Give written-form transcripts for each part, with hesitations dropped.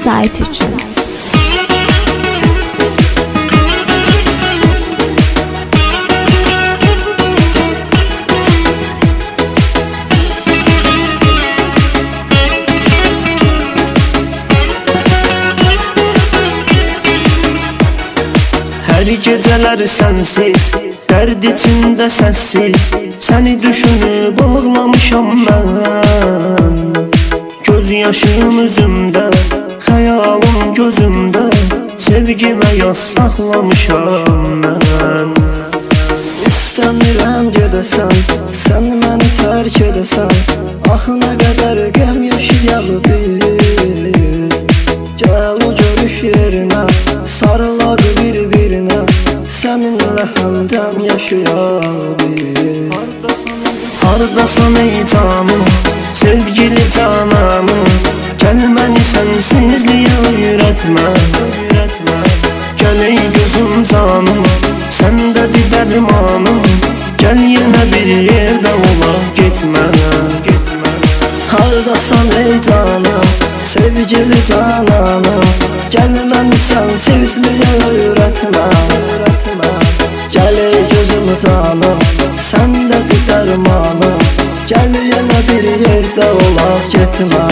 sayt üçün. Her geceler sensiz, derd içinde sessiz, seni düşünüp ağlamışam ben. Göz yaşım üzümde, hayalım gözümde, sevgime yaz saxlamışam ben. İstəmirəm gedəsən, sən məni tərk edəsən, axı nə qədər qəm yaşayaq biz. Gəl o görüş yerinə, sarılaq bir-birinə, səninlə həmdəm yaşayaq biz. Hardasan ey canım, sevgili cananım, gəl məni sensizliyə öyrətmə. Gəl ey gözüm canım, səndədir dərmanım, gəl yenə bir yerdə olaq getmə. Hardasan ey canım, sevgili cananım, gəl məni sensizliyə öyrətmə. Gəl ey gözüm canım, səndədir dərmanım, gəl yenə bir yerdə olaq getmə.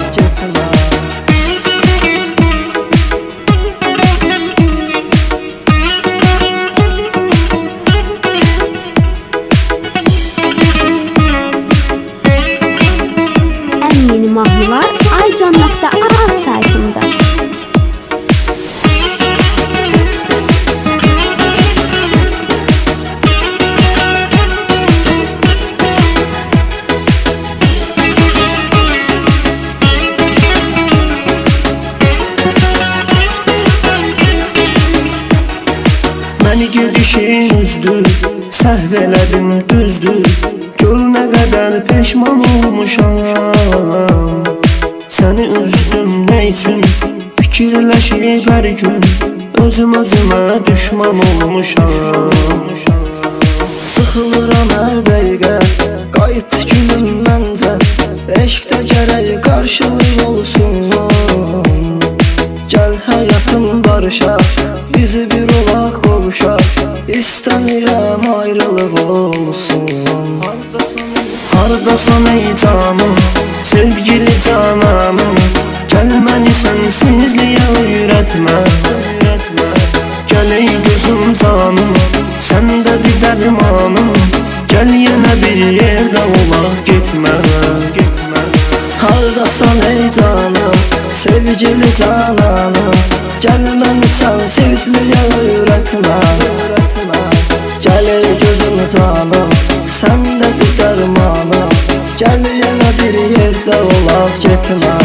Yeni mahnılar aycan.az saytında. Məni gedişin üzdür, səhv elədim düzdür, gör nə qədər peşman olmuşam. Səni üzdüm nə üçün, fikirləşib hər gün, özüm özümə düşman olmuşam. Sıxılıram hər dəqiqə, qayıt gülüm məncə, eşqdə gərək qarşılıq olsun. Gəl həyatım barışaq, bizi bir olaq qovuşaq, İstəmirəm ayrılıq olsun. Hardasan ey canım, sevgili cananım, gəl məni sensizliyə öyrətmə. Gəl ey gözüm canım, səndədir dərmanım, gəl yenə bir yerdə olaq getmə. Hardasan ey canım, sevgili cananım, gəl məni sensizliyə öyrətmə. Gəl ey gözüm canım, səndədir dərmanım, gəl yenə bir yerdə olaq getmə.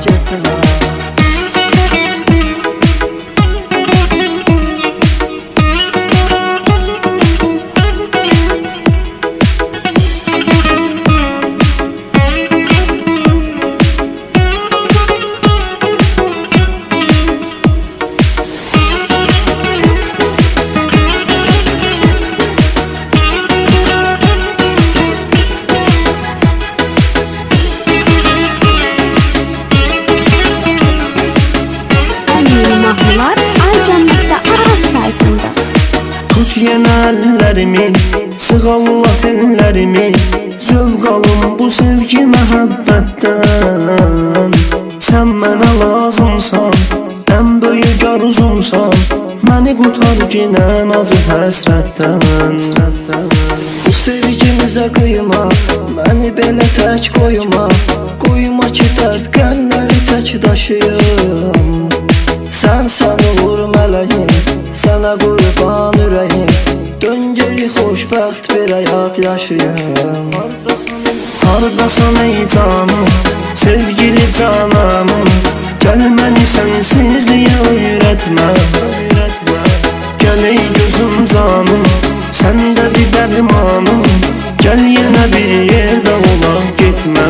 Mahnılar aycan.az saytında. Tut yenə əllərimi, sığallat ellərimi, zövq alım bu sevgi məhəbbətdən. Sən mənə lazımsan, ən böyük arzumsan, məni qutar ginən acı həsrətdən. Bu sevgimizə qıyma, məni belə tək qoyma, qoyma ki dərd qənləri tək daşıyım. Sən olur mələyim, sənə qurban ürəyim, dön geri xoşbəxt bir həyat yaşayım. Hardasan ey canım, sevgili cananım, gəl məni sensizliyə öyrətmə. Gəl ey gözüm canım, səndədir dərmanım, gəl yenə bir yerdə olaq getmə.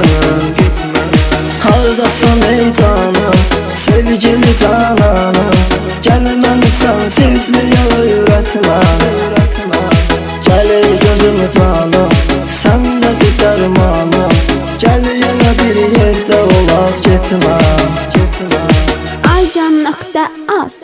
Hardasan ey canım, sevgili cananım, gəl məni sensizliyə öyrətmə. Gəl ey gözüm canım, səndədir dərmanım, gəl yenə bir yerdə olaq getmə. Aycan.az